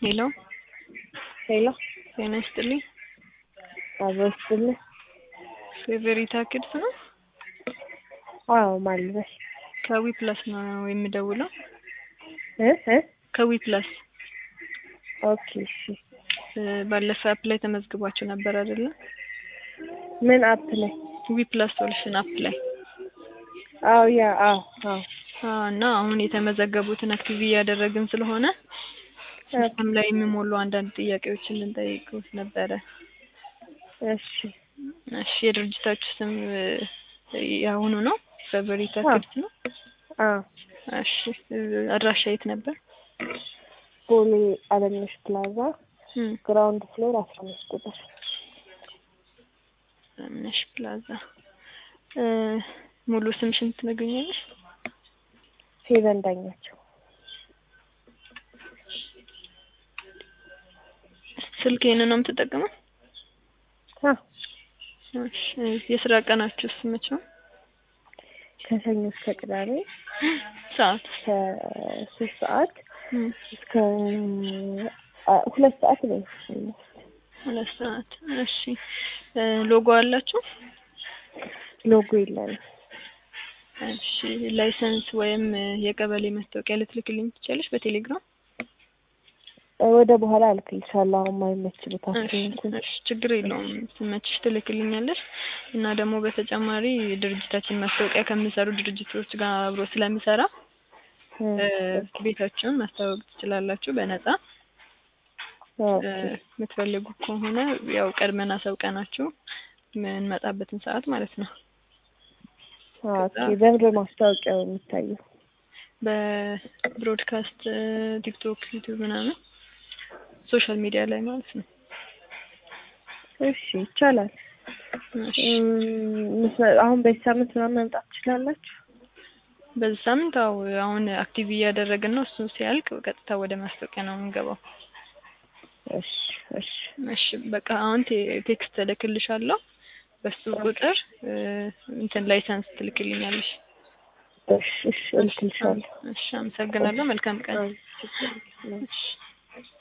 ሄሎ ሄሎ ጤና ይስጥልኝ። አበስል ፌቨሪታ ኪድስ ነው? አዎ ማለት ከዊ ፕላስ ነው የምደውለው። እ ከዊ ፕላስ ኦኬ እሺ። ባለፈው አፕ ላይ ተመዝግባችሁ ነበር አይደለ? ምን አፕ ላይ? ዊ ፕላስ ሶሉሽን አፕ ላይ። አዎ ያ እና አሁን የተመዘገቡትን አክቲቭ እያደረግን ስለሆነ ሲስተም ላይ የሚሞሉ አንዳንድ ጥያቄዎችን ልንጠይቅዎት ነበረ። እሺ የድርጅታችሁ ስም ያሁኑ ነው? ፌቨሪታ ኪድስ ነው? እሺ አድራሻ የት ነበር? ቦሌ አለምነሽ ፕላዛ ግራውንድ ፍሎር 15 ቁጥር። አለምነሽ ፕላዛ። ሙሉ ስምሽን ትነግሪኛለሽ? ፌቨን ዳኛቸው። ስልኬን ነው የምትጠቀመው? እሺ የስራ ቀናችሁስ መቼ ነው? ከሰኞ እስከ ቅዳሜ ሰዓት ከ3 ሰዓት እስከ 2 ሰዓት ነው። 2 ሰዓት። እሺ ሎጎ አላችሁ? ሎጎ የለንም። እሺ ላይሰንስ ወይም የቀበሌ መታወቂያ ልትልክልኝ ትችያለሽ በቴሌግራም? ወደ በኋላ አልክልሻለሁ። አሁን ማይመች ብታስኝ እንትን። እሺ ችግር የለውም ሲመችሽ ትልክልኛለሽ። እና ደግሞ በተጨማሪ ድርጅታችን ማስታወቂያ ከሚሰሩ ድርጅቶች ጋር አብሮ ስለሚሰራ ቤታችሁን ማስተዋወቅ ትችላላችሁ በነፃ። የምትፈልጉ ከሆነ ያው ቀድመን አሳውቀናችሁ የምንመጣበትን ሰዓት ማለት ነው። ኦኬ በምንድን ማስታወቂያው የሚታየው? በብሮድካስት ቲክቶክ፣ ዩቲዩብ ምናምን ሶሻል ሚዲያ ላይ ማለት ነው። እሺ ይቻላል። አሁን በዚህ ሳምንት ምናምን መምጣት ትችላላችሁ? በዚህ ሳምንት አሁን አክቲቭ እያደረግን ነው። እሱን ሲያልቅ ቀጥታ ወደ ማስታወቂያ ነው የምንገባው። እሺ በቃ አሁን ቴክስት እልክልሻለሁ። በሱ ቁጥር እንትን ላይሰንስ ትልክልኛለሽ። እሺ እልክልሻለሁ። እሺ አመሰግናለሁ። መልካም ቀን። እሺ